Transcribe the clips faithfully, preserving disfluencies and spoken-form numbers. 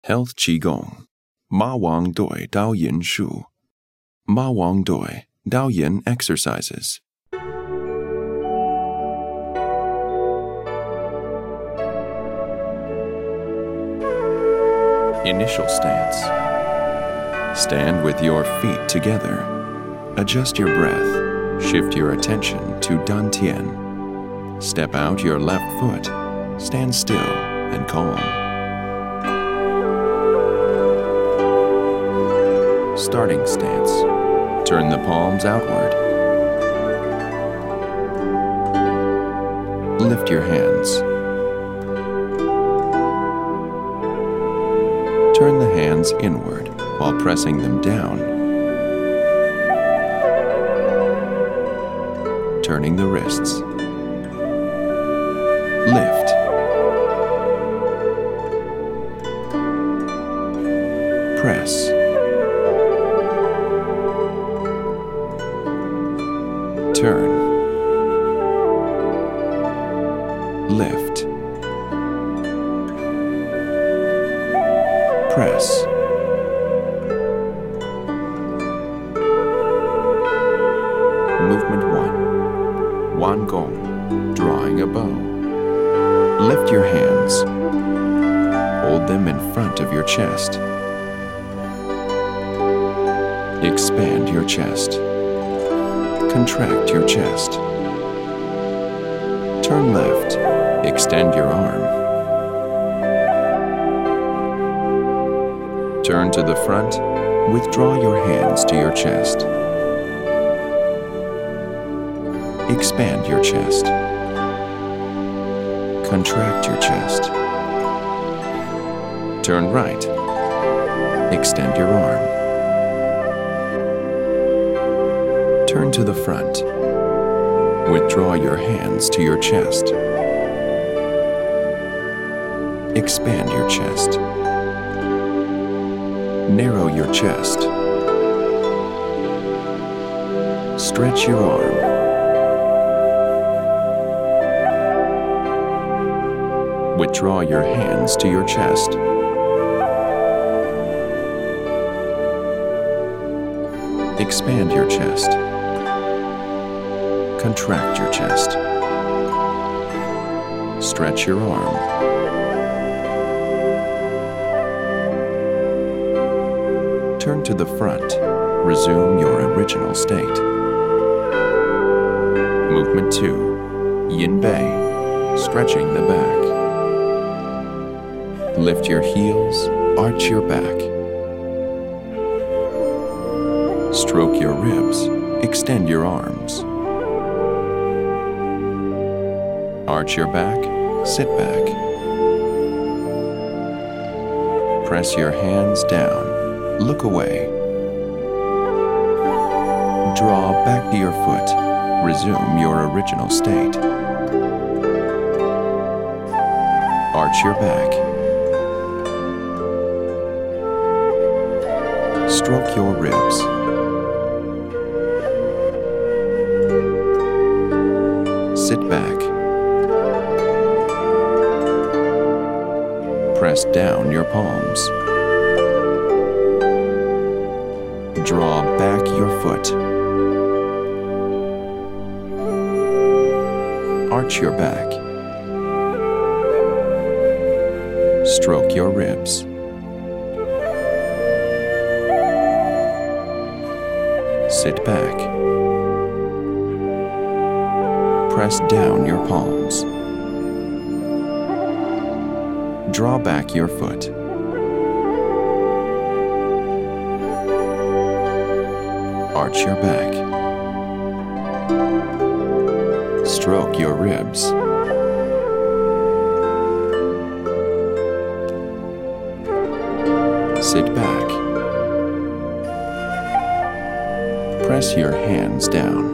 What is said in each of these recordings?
Health Qigong, Ma Wang Dui Dao Yin Shu, Ma Wang Dui Dao Yin exercises. Initial stance. Stand with your feet together. Adjust your breath. Shift your attention to Dantian. Step out your left foot. Stand still and calm. Starting stance. Turn the palms outward. Lift your hands. Turn the hands inward while pressing them down. Turning the wrists. Lift. Press. Turn. Lift. Press. Movement one. Wan Gong, drawing a bow. Lift your hands. Hold them in front of your chest. Expand your chest. Contract your chest. Turn left. Extend your arm. Turn to the front. Withdraw your hands to your chest. Expand your chest. Contract your chest. Turn right. Extend your arm. Turn to the front. Withdraw your hands to your chest. Expand your chest. Narrow your chest. Stretch your arm. Withdraw your hands to your chest. Expand your chest. Contract your chest. Stretch your arm. Turn to the front. Resume your original state. Movement two. Yin Bei, stretching the back. Lift your heels, arch your back. Stroke your ribs, extend your arms. Arch your back, sit back. Press your hands down, look away. Draw back to your foot, resume your original state. Arch your back. Stroke your ribs. Sit back. Press down your palms. Draw back your foot. Arch your back. Stroke your ribs. Sit back. Press down your palms. Draw back your foot. Arch your back. Stroke your ribs. Sit back. Press your hands down.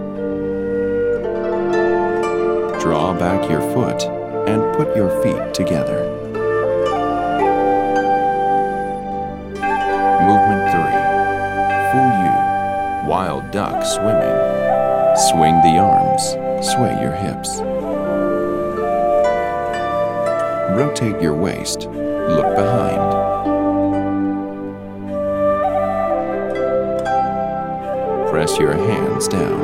Draw back your foot and put your feet together. Movement three. Fu Yu, wild duck swimming. Swing the arms, sway your hips. Rotate your waist, look behind. Press your hands down.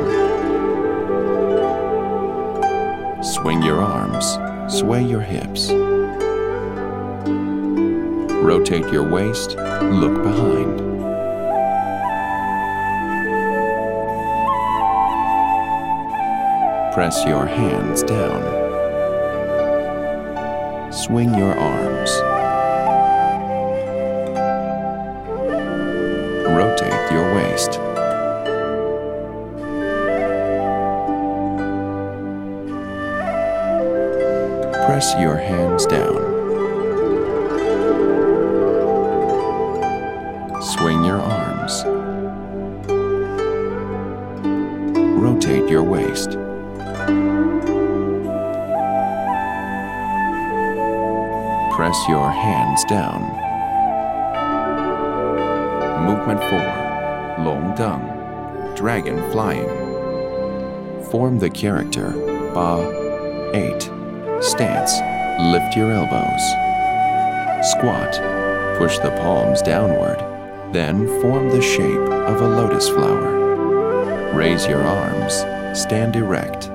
Swing your arms, sway your hips. Rotate your waist, look behind. Press your hands down. Swing your arms. Rotate your waist. Press your hands down. Swing your arms. Rotate your waist. Press your hands down. Movement four, Long Dung, Dragon Flying. Form the character Ba. eight. Stance, lift your elbows. Squat, push the palms downward, then form the shape of a lotus flower. Raise your arms, stand erect.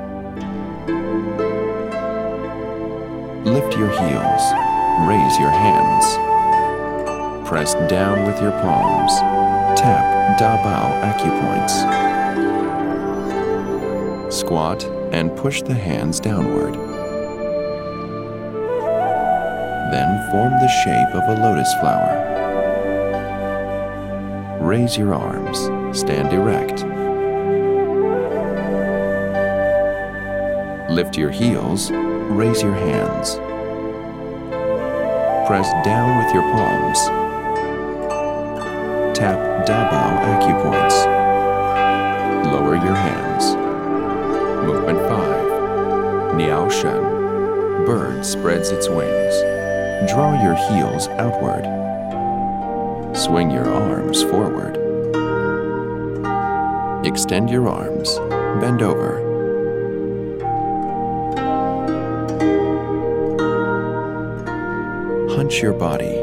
Lift your heels, raise your hands. Press down with your palms, tap Da Bao acupoints. Squat and push the hands downward. Then form the shape of a lotus flower. Raise your arms, stand erect. Lift your heels, raise your hands. Press down with your palms. Tap Da Bao acupoints. Lower your hands. Movement five, Niao Shen. Bird spreads its wings. Draw your heels outward. Swing your arms forward. Extend your arms. Bend over. Hunch your body.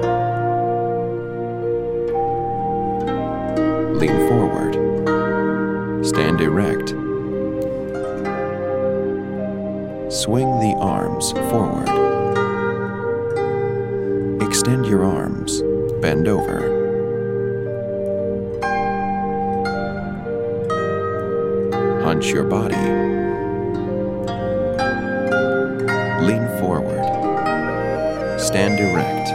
Lean forward. Stand erect. Swing the arms forward. Extend your arms. Bend over. Hunch your body. Lean forward. Stand erect.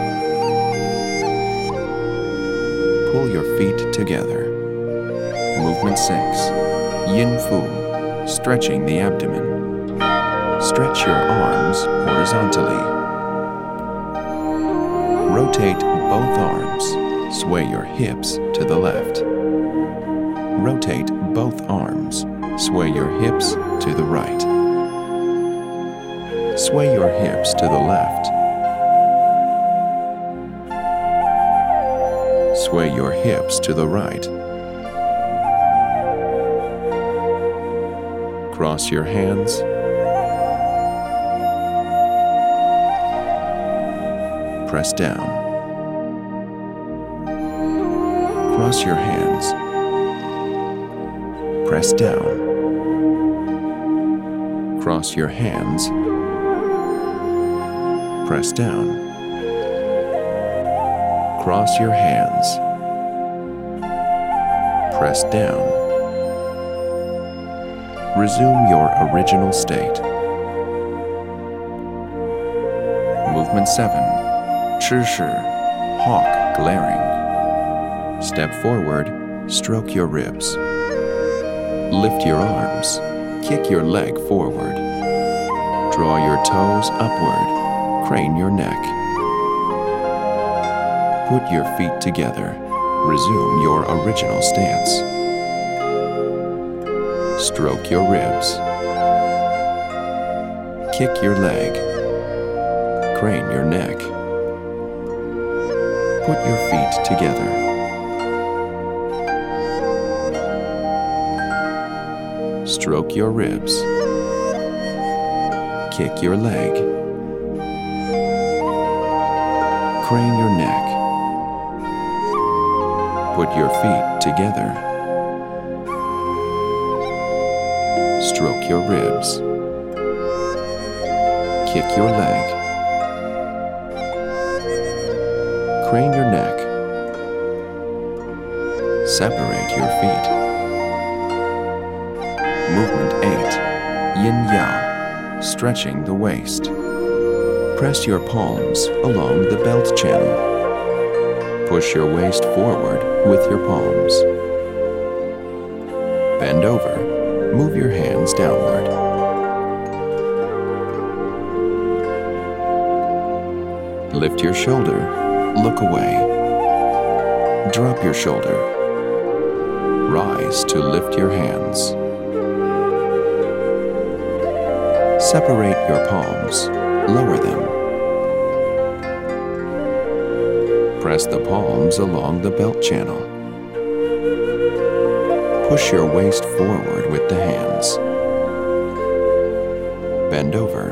Pull your feet together. Movement six, Yin Fu, stretching the abdomen. Stretch your arms horizontally. Rotate both arms. Sway your hips to the left. Rotate both arms. Sway your hips to the right. Sway your hips to the left. Sway your hips to the right. Cross your hands. Press down. Cross your hands. Press down. Cross your hands. Press down. Cross your hands. Press down. Resume your original state. Movement seven, Chi Shi, hawk glaring. Step forward, stroke your ribs. Lift your arms, kick your leg forward. Draw your toes upward, crane your neck. Put your feet together. Resume your original stance. Stroke your ribs. Kick your leg. Crane your neck. Put your feet together. Stroke your ribs. Kick your leg. Crane your neck. Put your feet together. Stroke your ribs. Kick your leg. Crane your neck. Separate your feet. Movement eight. Yin Yao, stretching the waist. Press your palms along the belt channel. Push your waist forward with your palms. Bend over. Move your hands downward. Lift your shoulder. Look away. Drop your shoulder. Rise to lift your hands. Separate your palms. Lower them. Press the palms along the belt channel. Push your waist forward with the hands. Bend over.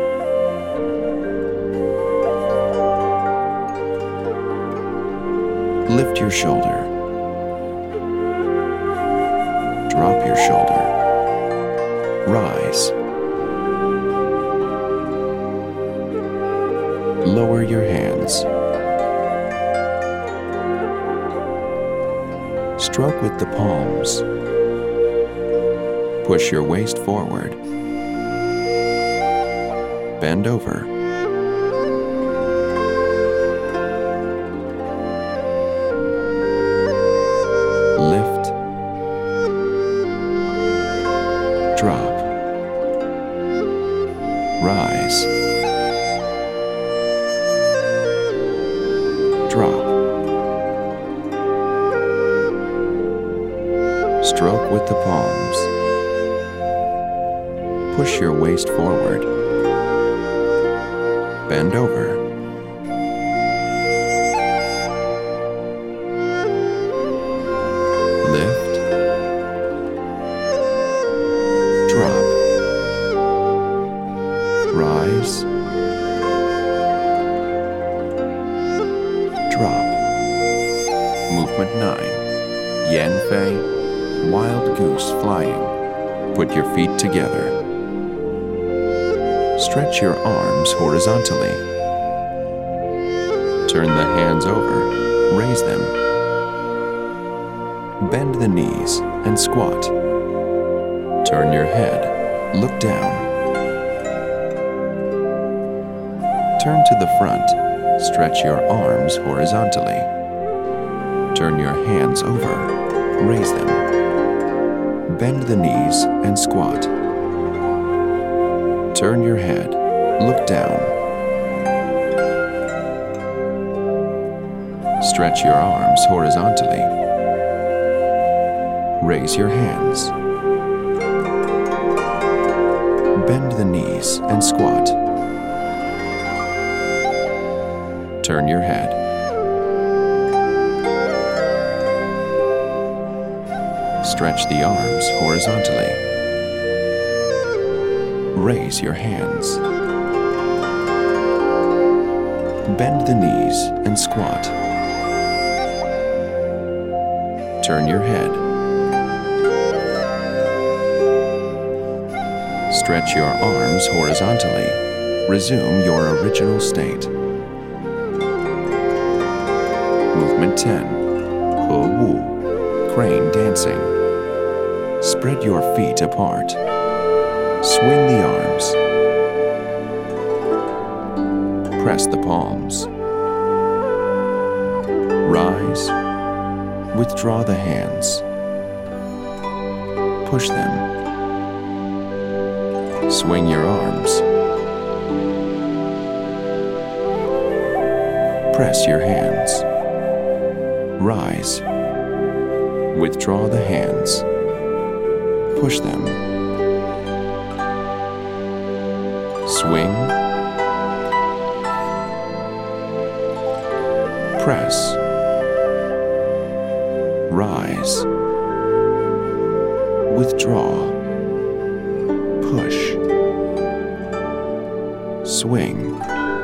Lift your shoulder. Drop your shoulder. Rise. Lower your hands. Stroke with the palms. Push your waist forward. Bend over. Lift. Drop. Rise. Drop. Stroke with the palms. Push your waist forward. Bend over. Lift. Drop. Rise. Drop. Movement nine. Yan Fei, wild goose flying. Put your feet together. Stretch your arms horizontally. Turn the hands over, raise them. Bend the knees and squat. Turn your head, look down. Turn to the front, stretch your arms horizontally. Turn your hands over, raise them. Bend the knees and squat. Turn your head, look down. Stretch your arms horizontally. Raise your hands. Bend the knees and squat. Turn your head. Stretch the arms horizontally. Raise your hands. Bend the knees and squat. Turn your head. Stretch your arms horizontally. Resume your original state. Movement ten. He Wu, crane dancing. Spread your feet apart. Swing the arms. Press the palms. Rise. Withdraw the hands. Push them. Swing your arms. Press your hands. Rise. Withdraw the hands. Push them. Swing. Press. Rise. Withdraw. Push. Swing.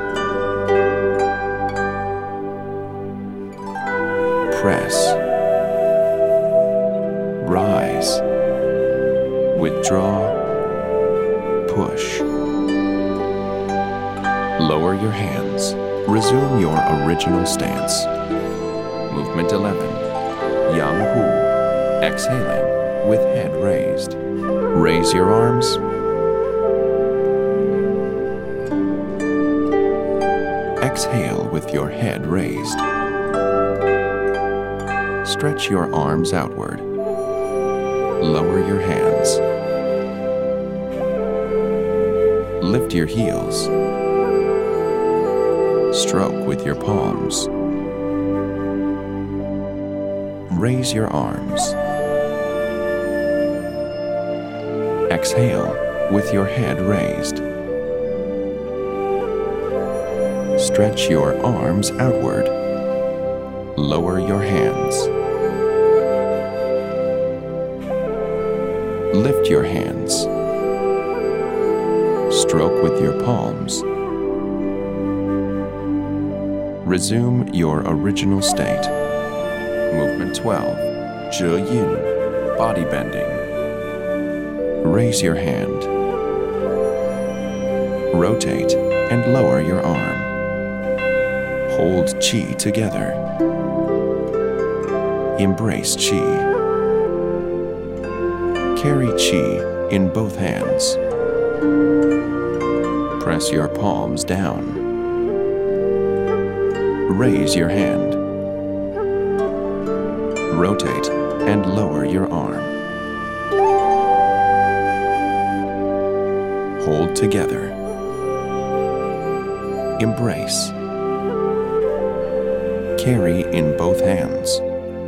Press. Rise. Withdraw. Lower your hands. Resume your original stance. Movement eleven. Yang Hu. Exhaling with head raised. Raise your arms. Exhale with your head raised. Stretch your arms outward. Lower your hands. Lift your heels. Stroke with your palms. Raise your arms. Exhale with your head raised. Stretch your arms outward. Lower your hands. Lift your hands. Stroke with your palms. Resume your original state. Movement twelve. Zhe Yin. Body bending. Raise your hand. Rotate and lower your arm. Hold Qi together. Embrace Qi. Carry Qi in both hands. Press your palms down. Raise your hand. Rotate and lower your arm. Hold together. Embrace. Carry in both hands.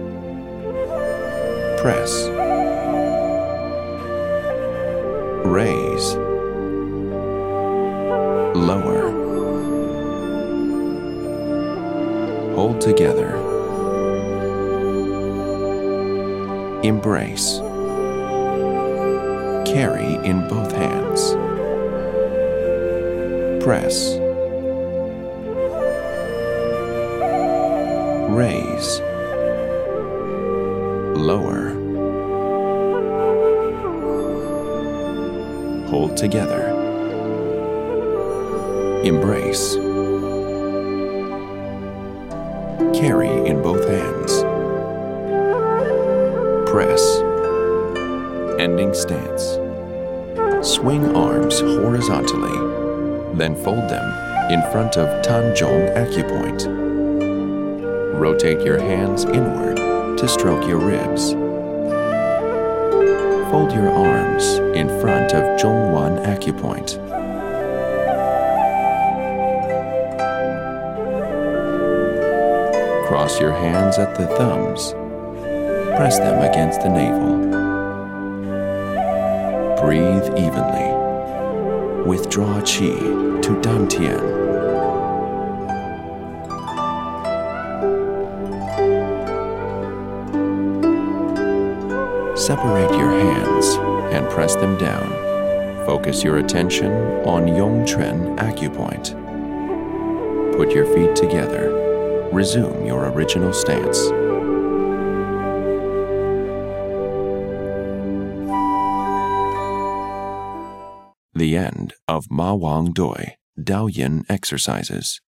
Press. Raise. Lower. Hold together. Embrace. Carry in both hands. Press. Raise. Lower. Hold together. Embrace. Carry in both hands. Press. Ending stance. Swing arms horizontally, then fold them in front of Tanzhong Acupoint. Rotate your hands inward to stroke your ribs. Fold your arms in front of Zhongwan Acupoint. Cross your hands at the thumbs. Press them against the navel. Breathe evenly. Withdraw Qi to Dantian. Separate your hands and press them down. Focus your attention on Yongquan Acupoint. Put your feet together. Resume your original stance. The end of Ma Wang Dui Daoyin exercises.